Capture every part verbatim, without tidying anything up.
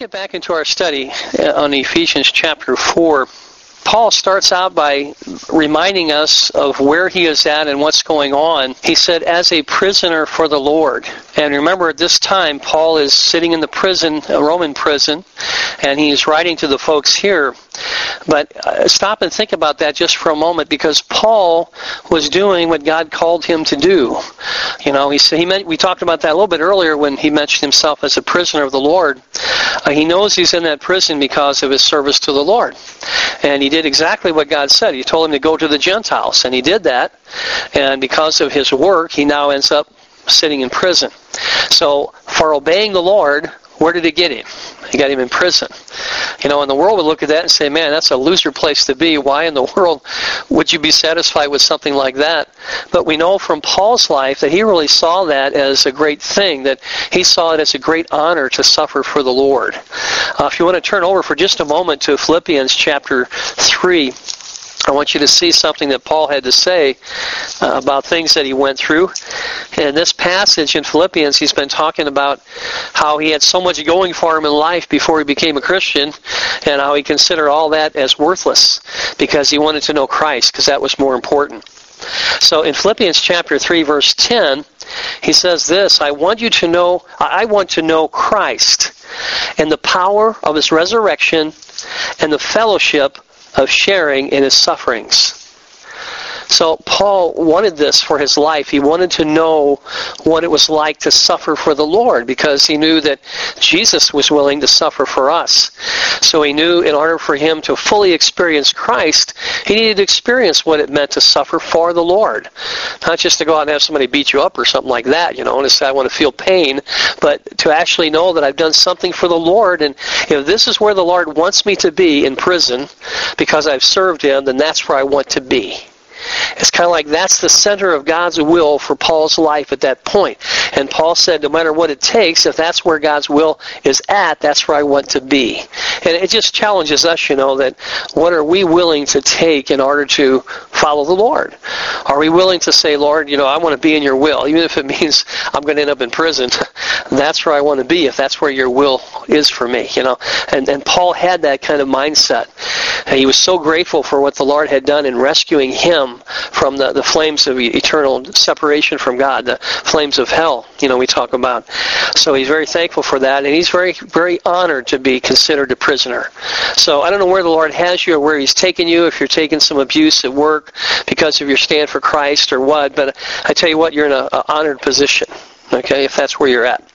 get back into our study on Ephesians chapter four, Paul starts out by reminding us of where he is at and what's going on. He said, as a prisoner for the Lord. And remember, at this time, Paul is sitting in the prison, a Roman prison, and he's writing to the folks here. But uh, stop and think about that just for a moment, because Paul was doing what God called him to do. You know, he said he meant, we talked about that a little bit earlier when he mentioned himself as a prisoner of the Lord. Uh, he knows he's in that prison because of his service to the Lord. And he did exactly what God said. He told him to go to the Gentiles, and he did that. And because of his work, he now ends up sitting in prison. So for obeying the Lord, where did it get him? He got him in prison. You know, and the world would look at that and say, man, that's a loser place to be. Why in the world would you be satisfied with something like that? But we know from Paul's life that he really saw that as a great thing, that he saw it as a great honor to suffer for the Lord. Uh, if you want to turn over for just a moment to Philippians chapter three, I want you to see something that Paul had to say uh, about things that he went through. In this passage in Philippians, he's been talking about how he had so much going for him in life before he became a Christian, and how he considered all that as worthless because he wanted to know Christ, because that was more important. So in Philippians chapter three, verse ten, he says this, I want you to know, I want to know Christ and the power of his resurrection and the fellowship of sharing in his sufferings. So Paul wanted this for his life. He wanted to know what it was like to suffer for the Lord, because he knew that Jesus was willing to suffer for us. So he knew in order for him to fully experience Christ, he needed to experience what it meant to suffer for the Lord. Not just to go out and have somebody beat you up or something like that, you know, and to say I want to feel pain, but to actually know that I've done something for the Lord, and if this is where the Lord wants me to be in prison because I've served him, then that's where I want to be. It's kind of like that's the center of God's will for Paul's life at that point. And Paul said, no matter what it takes, if that's where God's will is at, that's where I want to be. And it just challenges us, you know, that what are we willing to take in order to follow the Lord? Are we willing to say, Lord, you know, I want to be in your will, even if it means I'm going to end up in prison? That's where I want to be, if that's where your will is for me, you know. And, and Paul had that kind of mindset. And he was so grateful for what the Lord had done in rescuing him from the, the flames of eternal separation from God, the flames of hell, you know, we talk about. So he's very thankful for that, and he's very, very honored to be considered a prisoner. So I don't know where the Lord has you or where he's taken you, if you're taking some abuse at work because of your stand for Christ or what, but I tell you what, you're in an honored position, okay, if that's where you're at.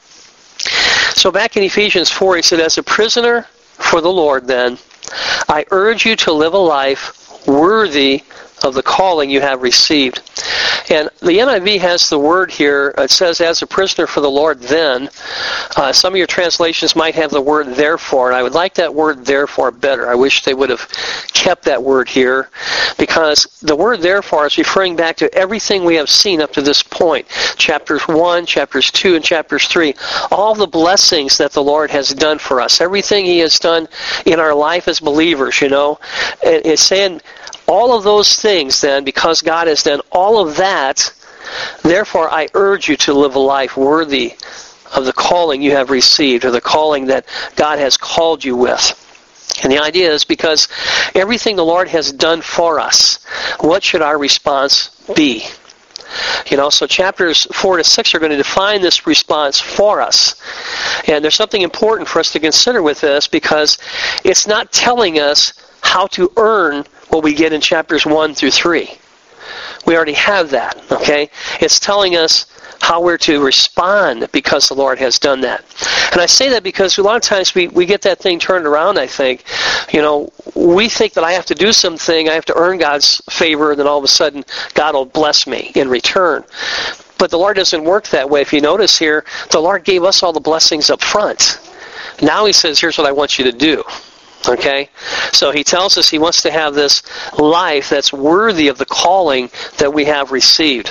So back in Ephesians four, he said, as a prisoner for the Lord, then, I urge you to live a life worthy of the calling you have received. And the N I V has the word here, it says, as a prisoner for the Lord then. Uh, some of your translations might have the word therefore, and I would like that word therefore better. I wish they would have kept that word here, because the word therefore is referring back to everything we have seen up to this point. Chapters one, chapters two, and chapters three. All the blessings that the Lord has done for us. Everything he has done in our life as believers, you know. And it's saying all of those things then, because God has done all of that, therefore I urge you to live a life worthy of the calling you have received, or the calling that God has called you with. And the idea is because everything the Lord has done for us, what should our response be? You know, so chapters four to six are going to define this response for us. And there's something important for us to consider with this, because it's not telling us how to earn what we get in chapters one through three. We already have that, okay? It's telling us how we're to respond because the Lord has done that. And I say that because a lot of times we, we get that thing turned around, I think. You know, we think that I have to do something, I have to earn God's favor, and then all of a sudden God will bless me in return. But the Lord doesn't work that way. If you notice here, the Lord gave us all the blessings up front. Now he says, here's what I want you to do. Okay? So he tells us he wants to have this life that's worthy of the calling that we have received.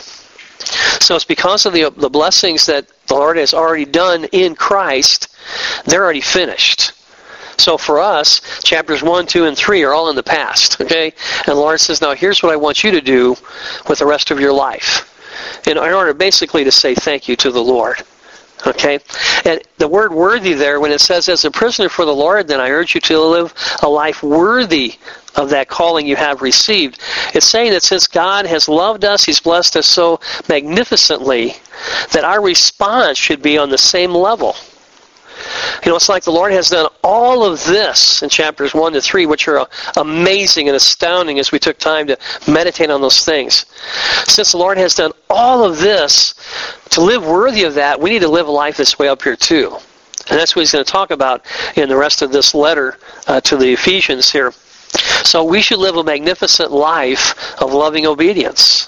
So it's because of the, the blessings that the Lord has already done in Christ, they're already finished. So for us, chapters one, two, and three are all in the past. Okay? And the Lord says, now here's what I want you to do with the rest of your life. In order basically to say thank you to the Lord. Okay? And the word worthy there, when it says, as a prisoner for the Lord, then I urge you to live a life worthy of that calling you have received. It's saying that since God has loved us, He's blessed us so magnificently, that our response should be on the same level. You know, it's like the Lord has done all of this in chapters one to three, which are amazing and astounding as we took time to meditate on those things. Since the Lord has done all of this, to live worthy of that, we need to live a life this way up here too. And that's what He's going to talk about in the rest of this letter uh, to the Ephesians here. So we should live a magnificent life of loving obedience.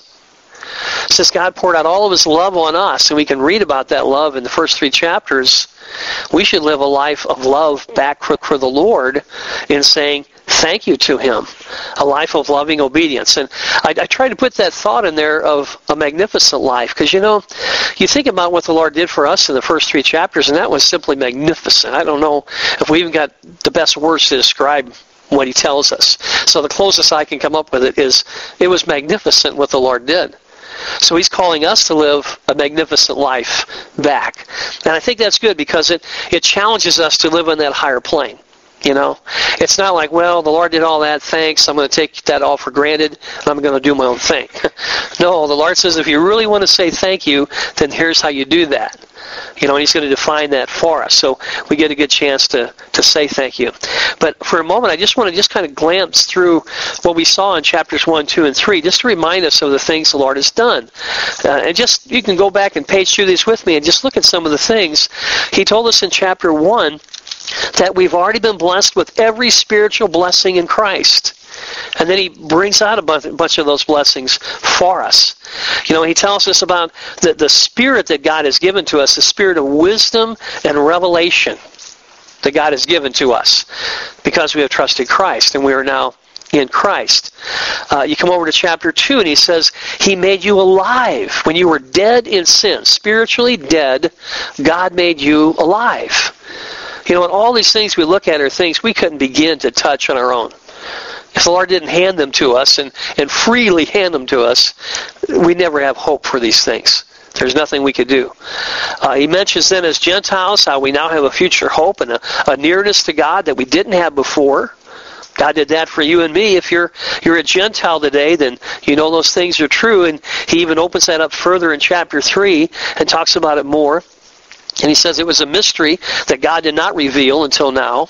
Since God poured out all of His love on us, and we can read about that love in the first three chapters, we should live a life of love back for, for the Lord in saying thank you to Him. A life of loving obedience. And I, I try to put that thought in there of a magnificent life, because, you know, you think about what the Lord did for us in the first three chapters, and that was simply magnificent. I don't know if we even got the best words to describe what He tells us. So the closest I can come up with it is, it was magnificent what the Lord did. So He's calling us to live a magnificent life back. And I think that's good because it, it challenges us to live on that higher plane. You know, it's not like, well, the Lord did all that, thanks, I'm going to take that all for granted, and I'm going to do my own thing. No, the Lord says if you really want to say thank you, then here's how you do that. You know, and He's going to define that for us. So we get a good chance to, to say thank you. But for a moment, I just want to just kind of glance through what we saw in chapters one, two, and three, just to remind us of the things the Lord has done. Uh, and just, you can go back and page through these with me and just look at some of the things. He told us in chapter one that we've already been blessed with every spiritual blessing in Christ. And then He brings out a bunch of those blessings for us. You know, He tells us about the, the Spirit that God has given to us, the Spirit of wisdom and revelation that God has given to us because we have trusted Christ and we are now in Christ. Uh, you come over to chapter two and He says, He made you alive. When you were dead in sin, spiritually dead, God made you alive. You know, and all these things we look at are things we couldn't begin to touch on our own. If the Lord didn't hand them to us and, and freely hand them to us, we never have hope for these things. There's nothing we could do. Uh, he mentions then as Gentiles how we now have a future hope and a, a nearness to God that we didn't have before. God did that for you and me. If you're you're a Gentile today, then you know those things are true. And He even opens that up further in chapter three and talks about it more. And He says it was a mystery that God did not reveal until now.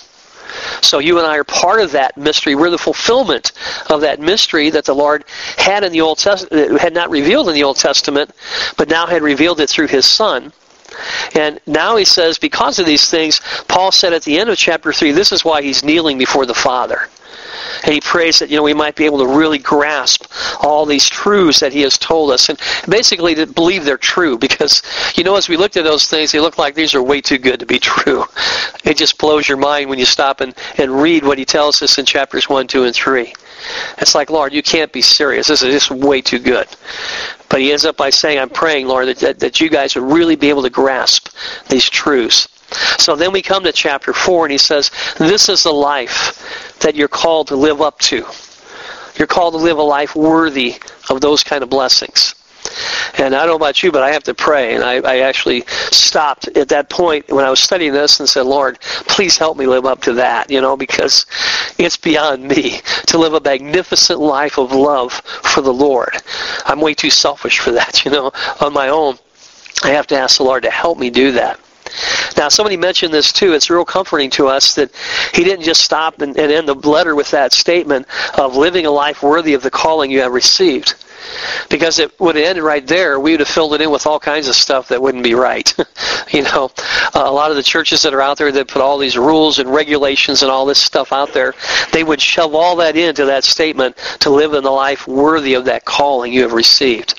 So you and I are part of that mystery. We're the fulfillment of that mystery that the Lord had in the Old Testament, had not revealed in the Old Testament, but now had revealed it through His Son. And now He says, because of these things, Paul said at the end of chapter three, this is why he's kneeling before the Father. And he prays that, you know, we might be able to really grasp all these truths that He has told us. And basically to believe they're true. Because, you know, as we looked at those things, they look like these are way too good to be true. It just blows your mind when you stop and, and read what He tells us in chapters one, two, and three. It's like, Lord, you can't be serious. This is just way too good. But He ends up by saying, I'm praying, Lord, that, that, that you guys would really be able to grasp these truths. So then we come to chapter four, and he says, this is the life that you're called to live up to. You're called to live a life worthy of those kind of blessings. And I don't know about you, but I have to pray. And I, I actually stopped at that point when I was studying this and said, Lord, please help me live up to that, you know, because it's beyond me to live a magnificent life of love for the Lord. I'm way too selfish for that, you know, on my own. I have to ask the Lord to help me do that. Now, somebody mentioned this too. It's real comforting to us that he didn't just stop and, and end the letter with that statement of living a life worthy of the calling you have received. Because it would have ended right there, we would have filled it in with all kinds of stuff that wouldn't be right. You know, uh, a lot of the churches that are out there that put all these rules and regulations and all this stuff out there, they would shove all that into that statement to live in the life worthy of that calling you have received.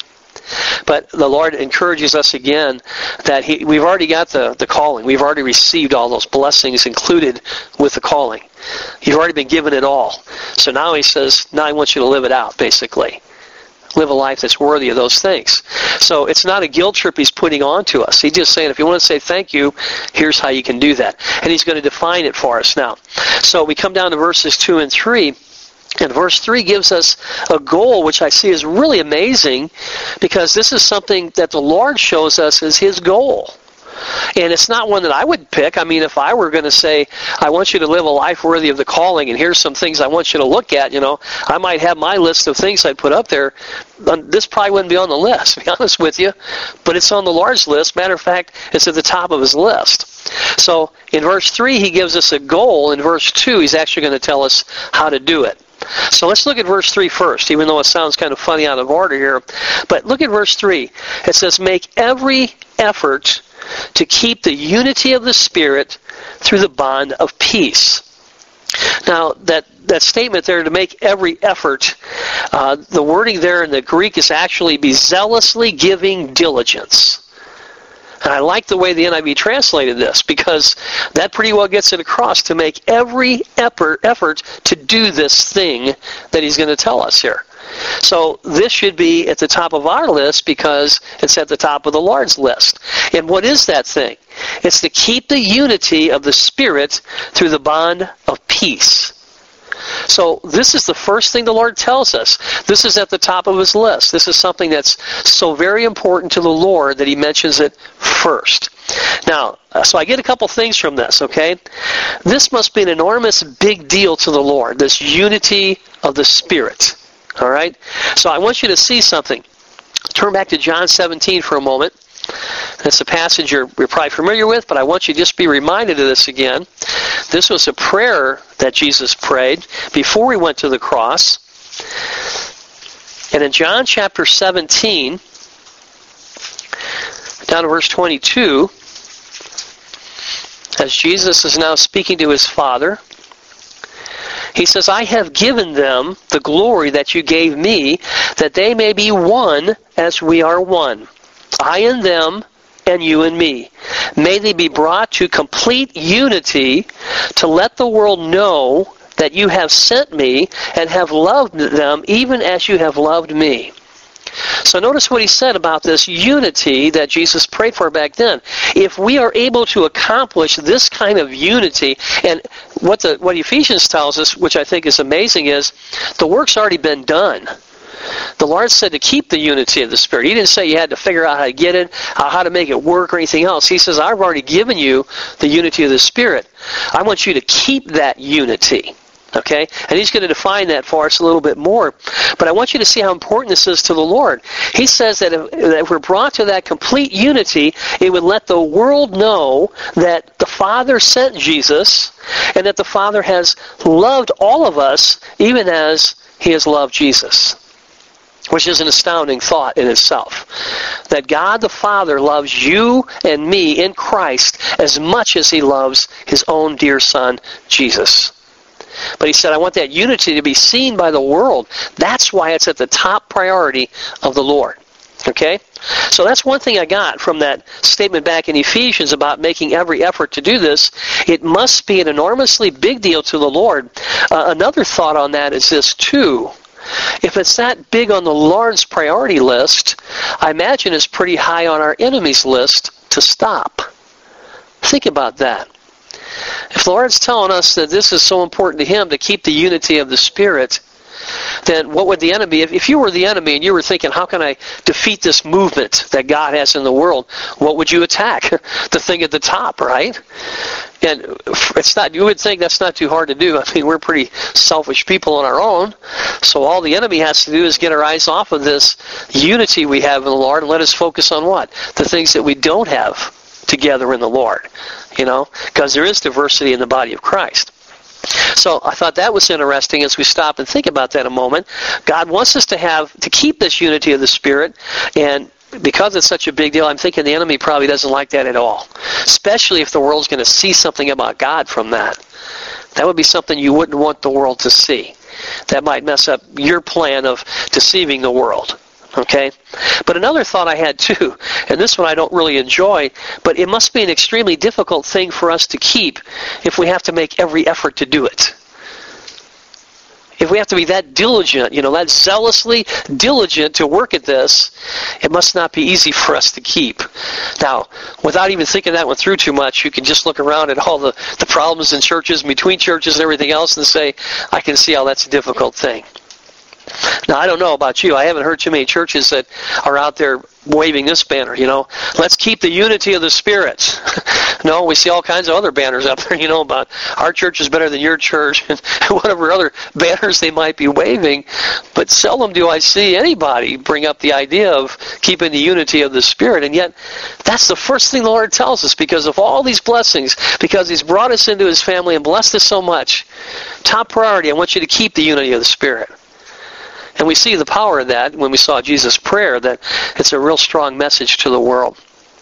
But the Lord encourages us again that he, we've already got the, the calling. We've already received all those blessings included with the calling. You've already been given it all. So now He says, now I want you to live it out, basically. Live a life that's worthy of those things. So it's not a guilt trip He's putting on to us. He's just saying, if you want to say thank you, here's how you can do that. And He's going to define it for us now. So we come down to verses two and three. And verse three gives us a goal, which I see is really amazing, because this is something that the Lord shows us as His goal. And it's not one that I would pick. I mean, if I were going to say, I want you to live a life worthy of the calling, and here's some things I want you to look at, you know, I might have my list of things I'd put up there. This probably wouldn't be on the list, to be honest with you. But it's on the Lord's list. Matter of fact, it's at the top of his list. So in verse three, he gives us a goal. In verse two, he's actually going to tell us how to do it. So let's look at verse three first, even though it sounds kind of funny out of order here. But look at verse three. It says, make every effort to keep the unity of the Spirit through the bond of peace. Now, that, that statement there, to make every effort, uh, the wording there in the Greek is actually be zealously giving diligence. And I like the way the N I V translated this, because that pretty well gets it across, to make every effort, effort to do this thing that he's going to tell us here. So this should be at the top of our list because it's at the top of the Lord's list. And what is that thing? It's to keep the unity of the Spirit through the bond of peace. So this is the first thing the Lord tells us. This is at the top of his list. This is something that's so very important to the Lord that he mentions it first. Now, so I get a couple things from this, okay? This must be an enormous big deal to the Lord, this unity of the Spirit. All right? So I want you to see something. Turn back to John seventeen for a moment. It's a passage you're, you're probably familiar with, but I want you to just be reminded of this again. This was a prayer that Jesus prayed before he went to the cross. And in John chapter seventeen, down to verse twenty-two, as Jesus is now speaking to his Father, he says, I have given them the glory that you gave me, that they may be one as we are one. I and them, and you and me. May they be brought to complete unity, to let the world know that you have sent me and have loved them even as you have loved me. So notice what he said about this unity that Jesus prayed for back then. If we are able to accomplish this kind of unity, and what the what Ephesians tells us, which I think is amazing, is the work's already been done. The Lord said to keep the unity of the Spirit. He didn't say you had to figure out how to get it, how to make it work, or anything else. He says, I've already given you the unity of the Spirit. I want you to keep that unity. Okay? And he's going to define that for us a little bit more. But I want you to see how important this is to the Lord. He says that if, that if we're brought to that complete unity, it would let the world know that the Father sent Jesus, and that the Father has loved all of us, even as he has loved Jesus. Which is an astounding thought in itself. That God the Father loves you and me in Christ as much as he loves his own dear Son, Jesus. But he said, I want that unity to be seen by the world. That's why it's at the top priority of the Lord. Okay? So that's one thing I got from that statement back in Ephesians about making every effort to do this. It must be an enormously big deal to the Lord. Uh, another thought on that is this too. If it's that big on the Lord's priority list, I imagine it's pretty high on our enemy's list to stop. Think about that. If the Lord's telling us that this is so important to him to keep the unity of the Spirit, then what would the enemy, if, if you were the enemy and you were thinking, how can I defeat this movement that God has in the world, what would you attack? The thing at the top, right? And it's not, you would think that's not too hard to do. I mean, we're pretty selfish people on our own. So all the enemy has to do is get our eyes off of this unity we have in the Lord and let us focus on what? The things that we don't have together in the Lord. You know, because there is diversity in the body of Christ. So I thought that was interesting as we stop and think about that a moment. God wants us to have, to keep this unity of the Spirit, and because it's such a big deal, I'm thinking the enemy probably doesn't like that at all. Especially if the world's going to see something about God from that. That would be something you wouldn't want the world to see. That might mess up your plan of deceiving the world. Okay? But another thought I had too, and this one I don't really enjoy, but it must be an extremely difficult thing for us to keep if we have to make every effort to do it. If we have to be that diligent, you know, that zealously diligent to work at this, it must not be easy for us to keep. Now, without even thinking that one through too much, you can just look around at all the, the problems in churches, between churches and everything else, and say, I can see how that's a difficult thing. Now, I don't know about you. I haven't heard too many churches that are out there waving this banner, you know. Let's keep the unity of the Spirit. No, we see all kinds of other banners up there, you know, about our church is better than your church and whatever other banners they might be waving. But seldom do I see anybody bring up the idea of keeping the unity of the Spirit. And yet, that's the first thing the Lord tells us because of all these blessings, because He's brought us into His family and blessed us so much. Top priority, I want you to keep the unity of the Spirit. And we see the power of that when we saw Jesus' prayer, that it's a real strong message to the world.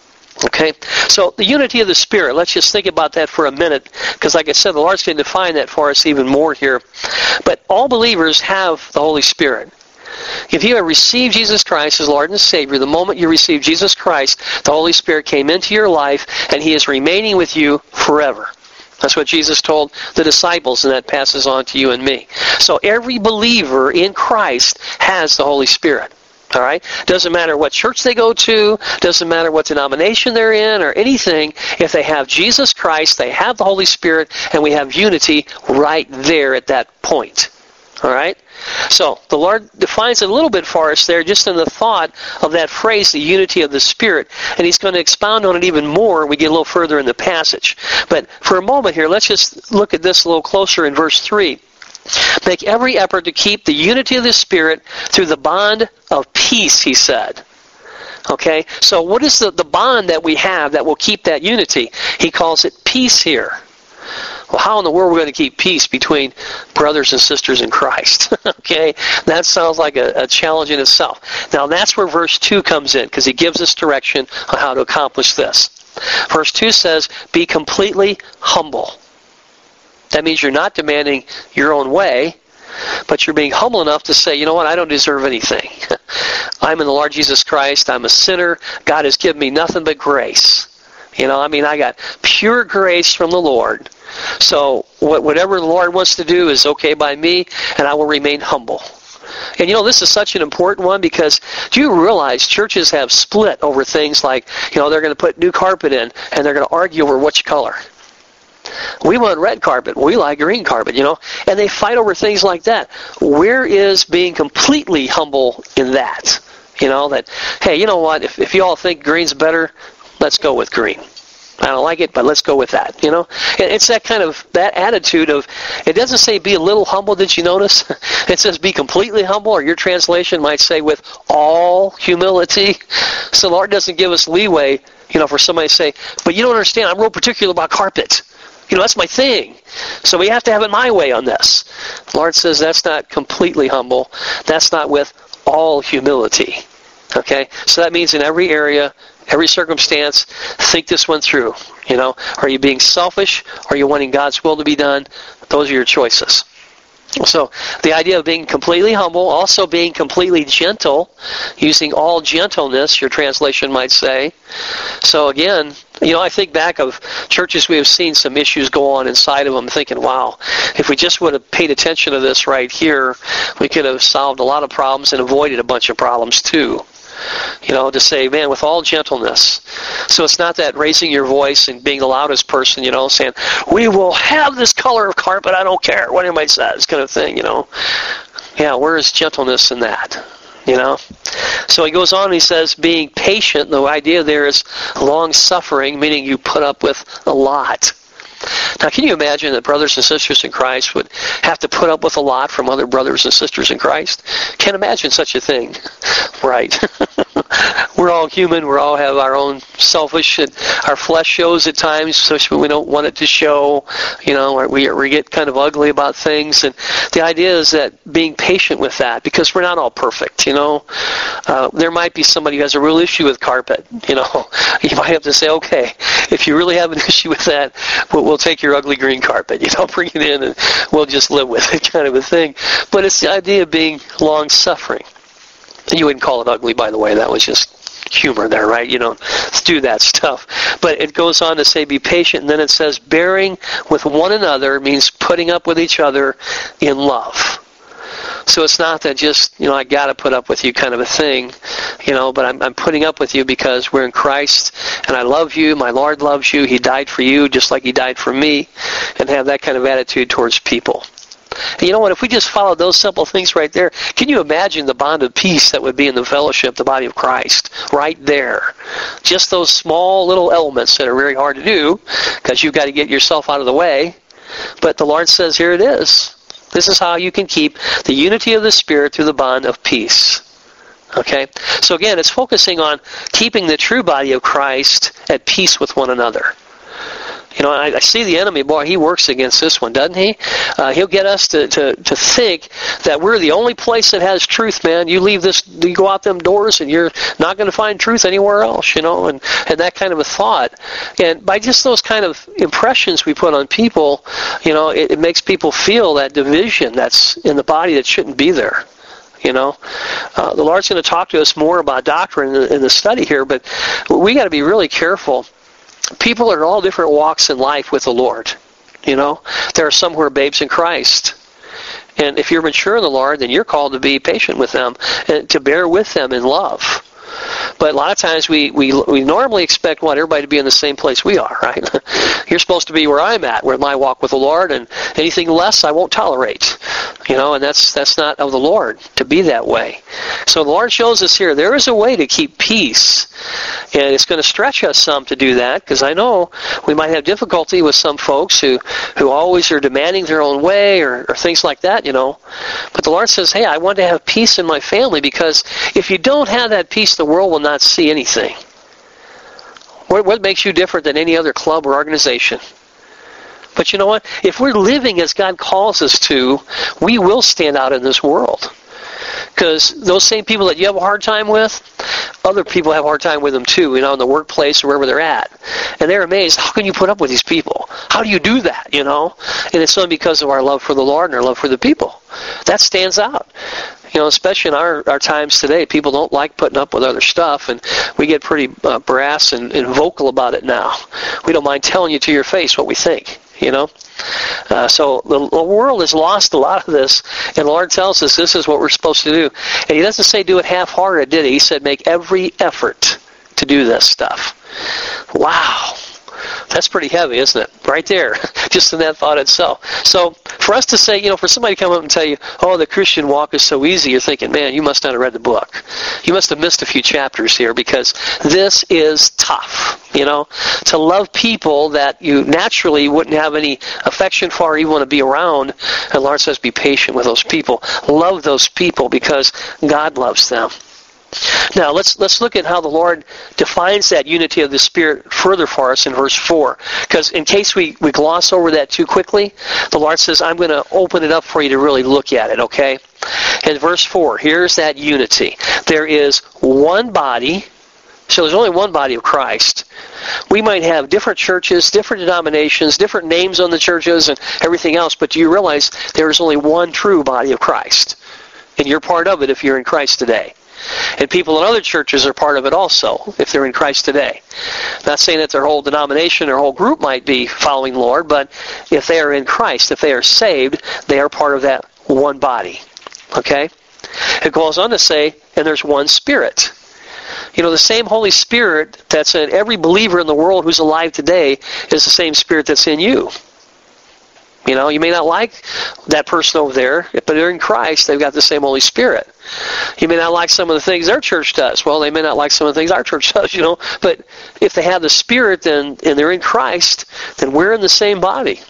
Okay? So the unity of the Spirit, let's just think about that for a minute, because like I said, the Lord's going to define that for us even more here. But all believers have the Holy Spirit. If you have received Jesus Christ as Lord and Savior, the moment you received Jesus Christ, the Holy Spirit came into your life, and He is remaining with you forever. That's what Jesus told the disciples, and that passes on to you and me. So every believer in Christ has the Holy Spirit. All right? Doesn't matter what church they go to, doesn't matter what denomination they're in or anything. If they have Jesus Christ, they have the Holy Spirit, and we have unity right there at that point. All right? So the Lord defines it a little bit for us there just in the thought of that phrase, the unity of the Spirit. And He's going to expound on it even more when we get a little further in the passage. But for a moment here, let's just look at this a little closer in verse three. Make every effort to keep the unity of the Spirit through the bond of peace, He said. Okay? So what is the, the bond that we have that will keep that unity? He calls it peace here. Well, how in the world are we going to keep peace between brothers and sisters in Christ? Okay? That sounds like a, a challenge in itself. Now, that's where verse two comes in, because he gives us direction on how to accomplish this. Verse two says, be completely humble. That means you're not demanding your own way, but you're being humble enough to say, you know what, I don't deserve anything. I'm in the Lord Jesus Christ. I'm a sinner. God has given me nothing but grace. You know, I mean, I got pure grace from the Lord. So whatever the Lord wants to do is okay by me, and I will remain humble. And you know, this is such an important one because do you realize churches have split over things like, you know, they're going to put new carpet in, and they're going to argue over which color. We want red carpet. We like green carpet, you know. And they fight over things like that. Where is being completely humble in that? You know, that, hey, you know what, if, if you all think green's better, let's go with green. I don't like it, but let's go with that, you know. It's that kind of, that attitude of, it doesn't say be a little humble, did you notice? It says be completely humble, or your translation might say with all humility. So the Lord doesn't give us leeway, you know, for somebody to say, but you don't understand, I'm real particular about carpet. You know, that's my thing. So we have to have it my way on this. The Lord says that's not completely humble. That's not with all humility. Okay? So that means in every area, every circumstance, think this one through. You know, are you being selfish? Are you wanting God's will to be done? Those are your choices. So the idea of being completely humble, also being completely gentle, using all gentleness, your translation might say. So again, you know, I think back of churches we have seen some issues go on inside of them, thinking, wow, if we just would have paid attention to this right here, we could have solved a lot of problems and avoided a bunch of problems too. You know, to say, man, with all gentleness. So it's not that raising your voice and being the loudest person, you know, saying, we will have this color of carpet, I don't care what anybody says, kind of thing, you know. Yeah, where is gentleness in that? You know? So he goes on and he says, being patient, the idea there is long-suffering, meaning you put up with a lot. Now, can you imagine that brothers and sisters in Christ would have to put up with a lot from other brothers and sisters in Christ? Can't imagine such a thing, right? We're all human. We all have our own selfish, and our flesh shows at times, especially when we don't want it to show. You know, we we get kind of ugly about things, and the idea is that being patient with that, because we're not all perfect. You know, uh, there might be somebody who has a real issue with carpet. You know, you might have to say, okay, if you really have an issue with that, we'll, we'll take your ugly green carpet. You know, bring it in, and we'll just live with it, kind of a thing. But it's the idea of being long-suffering. You wouldn't call it ugly, by the way. That was just humor there, right? You don't do that stuff. But it goes on to say, be patient, and then it says, bearing with one another means putting up with each other in love. So it's not that just, you know, I got to put up with you kind of a thing, you know, but I'm, I'm putting up with you because we're in Christ, and I love you, my Lord loves you, He died for you just like He died for me, and have that kind of attitude towards people. And you know what? If we just followed those simple things right there, can you imagine the bond of peace that would be in the fellowship, the body of Christ, right there? Just those small little elements that are very hard to do because you've got to get yourself out of the way. But the Lord says, here it is. This is how you can keep the unity of the Spirit through the bond of peace. Okay? So again, it's focusing on keeping the true body of Christ at peace with one another. You know, I, I see the enemy, boy, he works against this one, doesn't he? Uh, he'll get us to, to, to think that we're the only place that has truth, man. You leave this, you go out them doors and you're not going to find truth anywhere else, you know, and, and that kind of a thought. And by just those kind of impressions we put on people, you know, it, it makes people feel that division that's in the body that shouldn't be there. You know, uh, the Lord's going to talk to us more about doctrine in the, in the study here, but we got to be really careful. People are in all different walks in life with the Lord. You know, there are some who are babes in Christ. And if you're mature in the Lord, then you're called to be patient with them and to bear with them in love. But a lot of times we, we, we normally expect, what, everybody to be in the same place we are, right? You're supposed to be where I'm at, where my walk with the Lord, and anything less I won't tolerate. You know, and that's that's not of the Lord to be that way. So the Lord shows us here, there is a way to keep peace. And it's going to stretch us some to do that, because I know we might have difficulty with some folks who, who always are demanding their own way or, or things like that, you know. But the Lord says, hey, I want to have peace in my family, because if you don't have that peace, the world will not see anything. What, what makes you different than any other club or organization? But you know what? If we're living as God calls us to, we will stand out in this world. Because those same people that you have a hard time with, other people have a hard time with them too, you know, in the workplace or wherever they're at. And they're amazed, how can you put up with these people? How do you do that, you know? And it's only because of our love for the Lord and our love for the people. That stands out. You know, especially in our, our times today, people don't like putting up with other stuff, and we get pretty uh, brass and, and vocal about it now. We don't mind telling you to your face what we think, you know. Uh, so the, the world has lost a lot of this, and the Lord tells us this is what we're supposed to do. And He doesn't say do it half-hearted, did He? He said make every effort to do this stuff. Wow. That's pretty heavy, isn't it? Right there, just in that thought itself. So for us to say, you know, for somebody to come up and tell you, oh, the Christian walk is so easy, you're thinking, man, you must not have read the book. You must have missed a few chapters here, because this is tough, you know, to love people that you naturally wouldn't have any affection for or even want to be around. And the Lord says, be patient with those people. Love those people because God loves them. Now, let's let's look at how the Lord defines that unity of the Spirit further for us in verse four. Because in case we, we gloss over that too quickly, the Lord says, I'm going to open it up for you to really look at it, okay? In verse four, here's that unity. There is one body. So there's only one body of Christ. We might have different churches, different denominations, different names on the churches and everything else, but do you realize there is only one true body of Christ? And you're part of it if you're in Christ today. And people in other churches are part of it also, if they're in Christ today. Not saying that their whole denomination or whole group might be following the Lord, but if they are in Christ, if they are saved, they are part of that one body. Okay? It goes on to say, and there's one Spirit. You know, the same Holy Spirit that's in every believer in the world who's alive today is the same Spirit that's in you. You know, you may not like that person over there, but they're in Christ, they've got the same Holy Spirit. You may not like some of the things their church does. Well, they may not like some of the things our church does, you know. But if they have the Spirit then, and they're in Christ, then we're in the same body.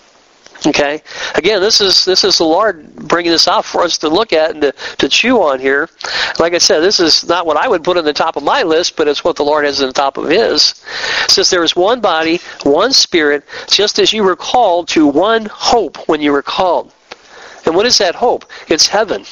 Okay? Again, this is this is the Lord bringing this out for us to look at and to, to chew on here. Like I said, this is not what I would put on the top of my list, but it's what the Lord has on the top of His. It says there is one body, one Spirit, just as you were called to one hope when you were called. And what is that hope? It's heaven.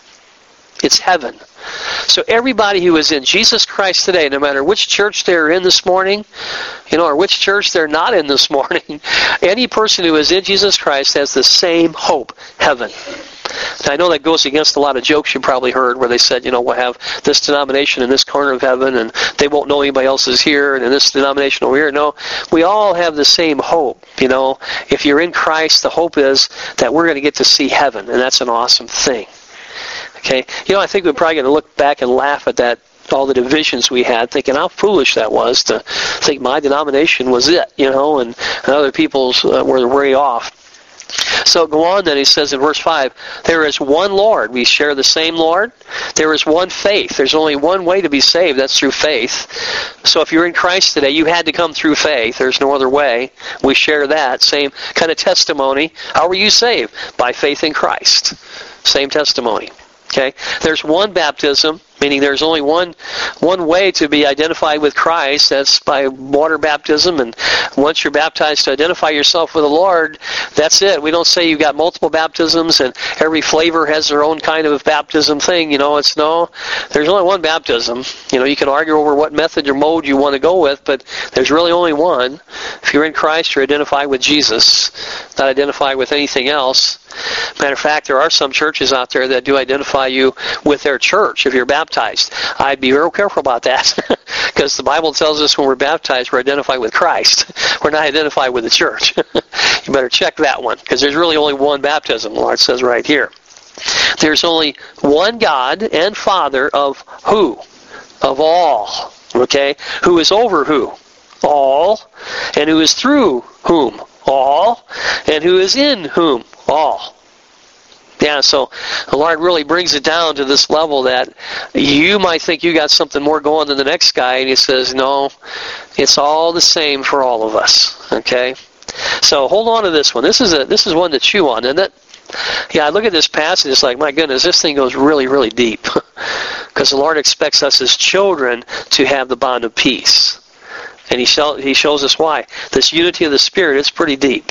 It's heaven. So everybody who is in Jesus Christ today, no matter which church they're in this morning, you know, or which church they're not in this morning, any person who is in Jesus Christ has the same hope, heaven. Now, I know that goes against a lot of jokes you probably heard where they said, you know, we'll have this denomination in this corner of heaven and they won't know anybody else is here, and in this denomination over here. No, we all have the same hope. You know, if you're in Christ, the hope is that we're going to get to see heaven, and that's an awesome thing. Okay, you know, I think we're probably going to look back and laugh at that, all the divisions we had, thinking how foolish that was to think my denomination was it, you know, and other people's uh, were way off. So go on then, he says in verse five, there is one Lord. We share the same Lord. There is one faith. There's only one way to be saved. That's through faith. So if you're in Christ today, you had to come through faith. There's no other way. We share that. Same kind of testimony. How were you saved? By faith in Christ. Same testimony. Okay? There's one baptism, meaning there's only one one way to be identified with Christ. That's by water baptism. And once you're baptized to identify yourself with the Lord, that's it. We don't say you've got multiple baptisms and every flavor has their own kind of baptism thing. You know, it's no. There's only one baptism. You know, you can argue over what method or mode you want to go with, but there's really only one. If you're in Christ, you're identified with Jesus, not identified with anything else. Matter of fact, there are some churches out there that do identify you with their church if you're baptized. I'd be real careful about that because the Bible tells us when we're baptized, we're identified with Christ. We're not identified with the church. You better check that one because there's really only one baptism, the Lord says right here. There's only one God and Father of who? Of all. Okay? Who is over who? All. And who is through whom? All. And who is in whom? All. Yeah, so the Lord really brings it down to this level that you might think you got something more going than the next guy, and he says, no, it's all the same for all of us. Okay? So hold on to this one. This is a this is one to chew on, isn't it? Yeah, I look at this passage, it's like, my goodness, this thing goes really, really deep. Because the Lord expects us as children to have the bond of peace. And he, show, he shows us why. This unity of the Spirit is pretty deep.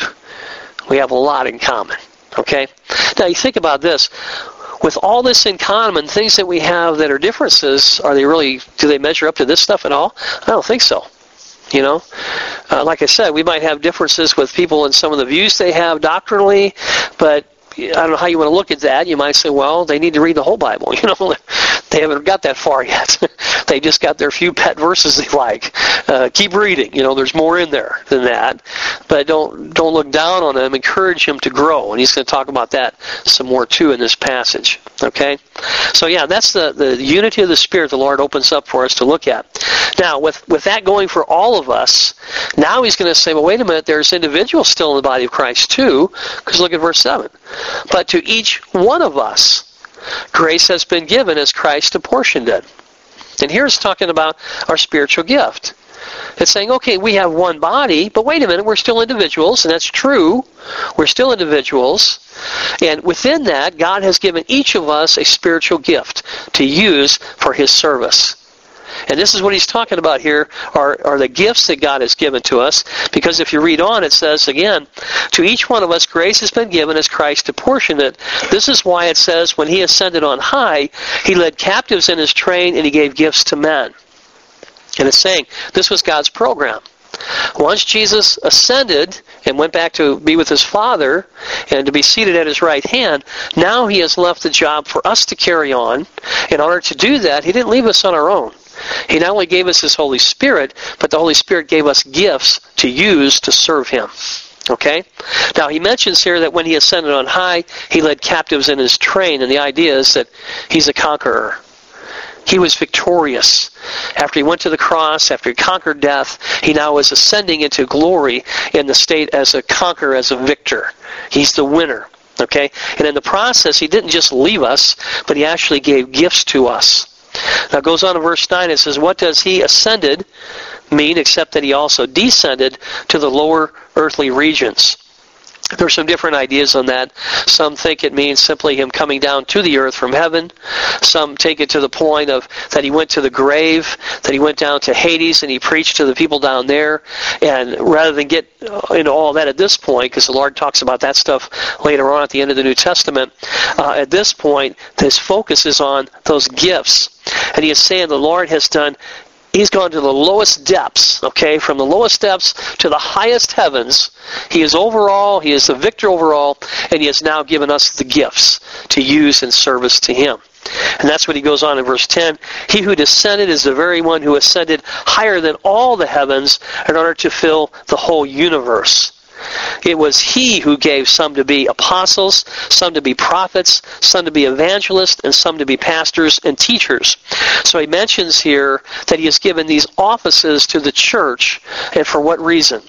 We have a lot in common. Okay? Now you think about this. With all this in common, things that we have that are differences, are they really, do they measure up to this stuff at all? I don't think so. You know? Uh, like I said, we might have differences with people in some of the views they have doctrinally, but I don't know how you want to look at that. You might say, well, they need to read the whole Bible. You know, they haven't got that far yet. They just got their few pet verses they like. Uh, keep reading. You know, there's more in there than that. But don't don't look down on them. Encourage him to grow. And he's going to talk about that some more too in this passage. Okay? So yeah, that's the, the unity of the Spirit the Lord opens up for us to look at. Now, with, with that going for all of us, now he's going to say, well, wait a minute, there's individuals still in the body of Christ too, because look at verse seven. But to each one of us, grace has been given as Christ apportioned it. And here it's talking about our spiritual gift. It's saying, okay, we have one body, but wait a minute, we're still individuals, and that's true. We're still individuals. And within that, God has given each of us a spiritual gift to use for his service. And this is what he's talking about here, are, are the gifts that God has given to us. Because if you read on, it says, again, to each one of us grace has been given as Christ apportioned it. This is why it says, when he ascended on high, he led captives in his train and he gave gifts to men. And it's saying, this was God's program. Once Jesus ascended and went back to be with his Father and to be seated at his right hand, now he has left the job for us to carry on. In order to do that, he didn't leave us on our own. He not only gave us his Holy Spirit, but the Holy Spirit gave us gifts to use to serve him. Okay? Now, he mentions here that when he ascended on high, he led captives in his train, and the idea is that he's a conqueror. He was victorious. After he went to the cross, after he conquered death, he now is ascending into glory in the state as a conqueror, as a victor. He's the winner. Okay? And in the process, he didn't just leave us, but he actually gave gifts to us. Now it goes on in verse nine, it says, what does he ascended mean except that he also descended to the lower earthly regions? There are some different ideas on that. Some think it means simply him coming down to the earth from heaven. Some take it to the point of that he went to the grave, that he went down to Hades and he preached to the people down there. And rather than get into all that at this point, because the Lord talks about that stuff later on at the end of the New Testament, uh, at this point, his focus is on those gifts. And he is saying the Lord has done, he's gone to the lowest depths, okay, from the lowest depths to the highest heavens. He is overall, he is the victor overall, and he has now given us the gifts to use in service to him. And that's what he goes on in verse ten. He who descended is the very one who ascended higher than all the heavens in order to fill the whole universe. It was he who gave some to be apostles, some to be prophets, some to be evangelists, and some to be pastors and teachers. So he mentions here that he has given these offices to the church, and for what reason?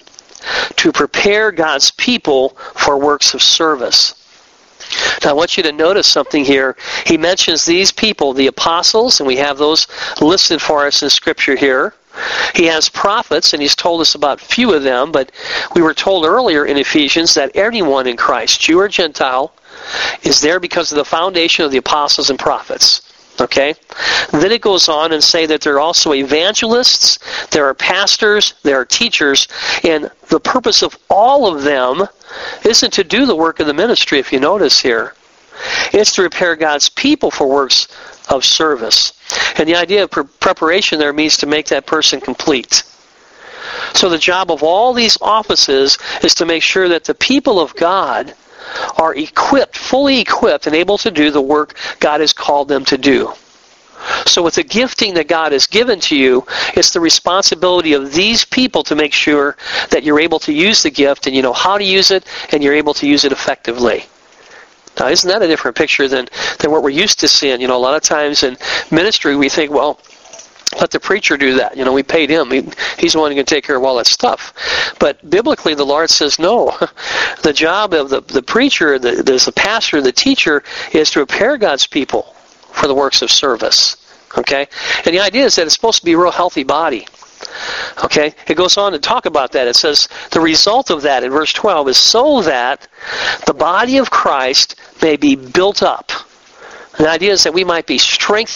to prepare God's people for works of service. Now I want you to notice something here. He mentions these people, the apostles, and we have those listed for us in Scripture here. He has prophets, and he's told us about few of them, but we were told earlier in Ephesians that anyone in Christ, Jew or Gentile, is there because of the foundation of the apostles and prophets. Okay? Then it goes on and say that there are also evangelists, there are pastors, there are teachers, and the purpose of all of them isn't to do the work of the ministry, if you notice here. It's to prepare God's people for works of service. And the idea of pre- preparation there means to make that person complete. So the job of all these offices is to make sure that the people of God are equipped, fully equipped, and able to do the work God has called them to do. So with the gifting that God has given to you, it's the responsibility of these people to make sure that you're able to use the gift and you know how to use it and you're able to use it effectively. Now, isn't that a different picture than, than what we're used to seeing? You know, a lot of times in ministry we think, well, let the preacher do that. You know, we paid him. He, he's the one who can take care of all that stuff. But biblically, the Lord says, no. The job of the, the preacher, the, the pastor, the teacher, is to prepare God's people for the works of service. Okay? And the idea is that it's supposed to be a real healthy body. Okay? It goes on to talk about that. It says, the result of that in verse twelve is so that the body of Christ may be built up. The idea is that we might be strengthened